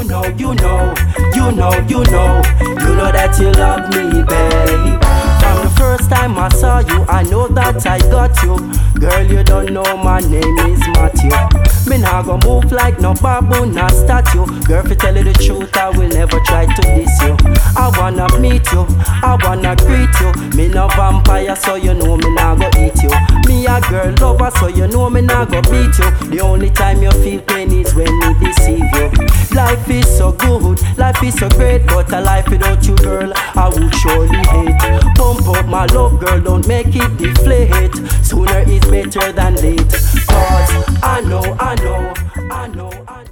You know that you love me, babe. From the first time I saw you, I know that I got you. Girl, you don't know my name is Matthew. Me nah go move like no baboon, nah statue. Girl, if you tell you the truth, I will never try to diss you. I wanna meet you, I wanna greet you. Me no vampire, so you know me nah go eat you. Me a girl lover, so you know me nah go beat you. The only time you feel pain is when me deceive you. Life is so good, life is so great, but a life without you, girl, I would surely hate. Pump up my love, girl, don't make it deflate. Sooner is better than late. Cause I know